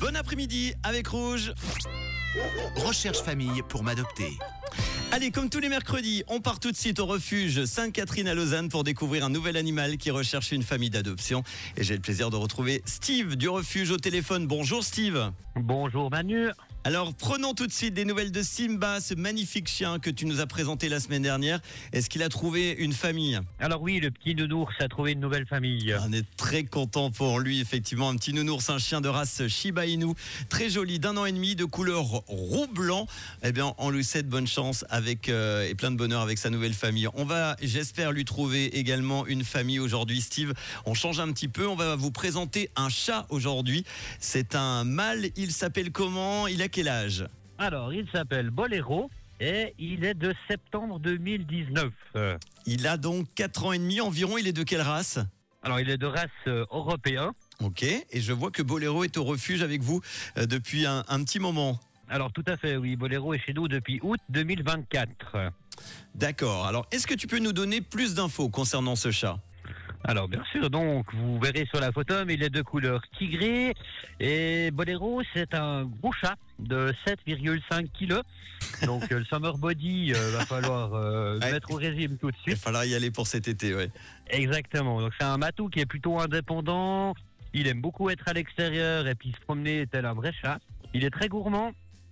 Bon après-midi avec Rouge. Recherche famille pour m'adopter. Allez, comme tous les mercredis, on part tout de suite au refuge Sainte-Catherine à Lausanne pour découvrir un nouvel animal qui recherche une famille d'adoption. Et j'ai le plaisir de retrouver Steve du refuge au téléphone. Bonjour Steve. Bonjour Manu. Alors prenons tout de suite des nouvelles de Simba, ce magnifique chien que tu nous as présenté la semaine dernière. Est-ce qu'il a trouvé une famille ? Alors oui, le petit nounours a trouvé une nouvelle famille. On est très content pour lui, effectivement. Un petit nounours, un chien de race Shiba Inu, très joli, d'1 an et demi, de couleur roux-blanc. Eh bien, on lui souhaite bonne chance avec et plein de bonheur avec sa nouvelle famille. On va, j'espère, lui trouver également une famille aujourd'hui. Steve, on change un petit peu. On va vous présenter un chat aujourd'hui. C'est un mâle. Il s'appelle comment ? Il a quel âge ? Alors, il s'appelle Boléro et il est de septembre 2019. Il a donc 4 ans et demi environ. Il est de quelle race ? Alors, il est de race européen. Ok, et je vois que Boléro est au refuge avec vous depuis un petit moment. Alors, tout à fait, oui. Boléro est chez nous depuis août 2024. D'accord. Alors, est-ce que tu peux nous donner plus d'infos concernant ce chat ? Alors, bien sûr, donc, vous verrez sur la photo, mais il est de couleur tigré. Et Boléro, c'est un gros chat de 7,5 kg. Donc, le summer body, va falloir mettre au régime tout de Il va suite. falloir y aller pour cet été, ouais. Exactement. Donc, c'est un matou qui est plutôt indépendant. Il aime beaucoup être à l'extérieur et puis se promener tel un vrai chat. Il est très gourmand.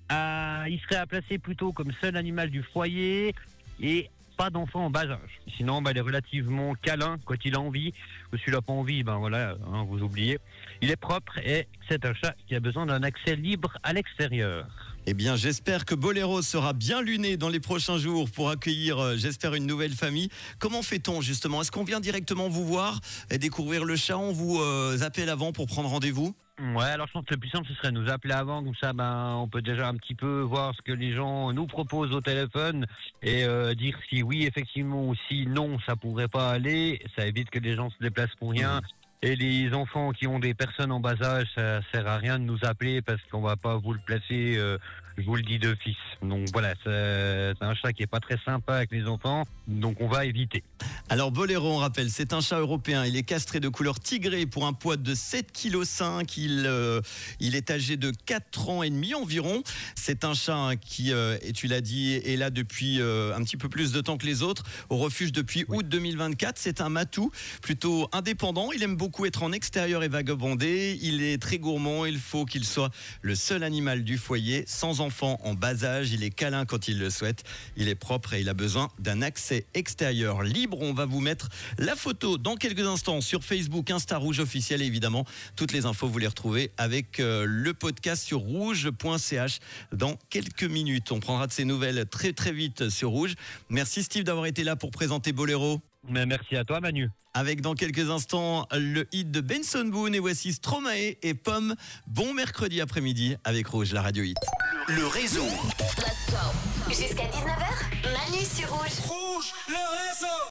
Il serait à placer plutôt comme seul animal du foyer et pas d'enfant en bas âge. Sinon, il est relativement câlin quand il a envie. Ou s'il n'a pas envie, voilà, vous oubliez. Il est propre et c'est un chat qui a besoin d'un accès libre à l'extérieur. Eh bien, j'espère que Boléro sera bien luné dans les prochains jours pour accueillir, j'espère, une nouvelle famille. Comment fait-on, justement ? Est-ce qu'on vient directement vous voir et découvrir le chat ? On vous appelle avant pour prendre rendez-vous ? Ouais, alors je pense que le plus simple, ce serait de nous appeler avant, comme ça, on peut déjà un petit peu voir ce que les gens nous proposent au téléphone et dire si oui, effectivement, ou si non, ça pourrait pas aller. Ça évite que les gens se déplacent pour rien. Et les enfants qui ont des personnes en bas âge, ça sert à rien de nous appeler parce qu'on va pas vous le placer, je vous le dis d'office. Donc voilà, c'est un chat qui est pas très sympa avec les enfants, donc on va éviter. Alors Boléro, on rappelle, c'est un chat européen. Il est castré de couleur tigrée pour un poids de 7,5 kg. Il est âgé de 4 ans et demi environ. C'est un chat qui, et tu l'as dit, est là depuis un petit peu plus de temps que les autres. Au refuge depuis août 2024. C'est un matou plutôt indépendant. Il aime beaucoup être en extérieur et vagabonder. Il est très gourmand. Il faut qu'il soit le seul animal du foyer, sans enfant en bas âge. Il est câlin quand il le souhaite. Il est propre et il a besoin d'un accès extérieur libre. On va vous mettre la photo dans quelques instants sur Facebook, Insta Rouge officiel et évidemment toutes les infos vous les retrouvez avec le podcast sur rouge.ch dans quelques minutes. On prendra de ces nouvelles très très vite sur Rouge. Merci Steve d'avoir été là pour présenter Boléro. Mais merci à toi Manu. Avec dans quelques instants le hit de Benson Boone et voici Stromae et Pomme. Bon mercredi après-midi avec Rouge, la radio hit. Le réseau. Let's go. Jusqu'à 19h, Manu sur Rouge. Rouge, le réseau.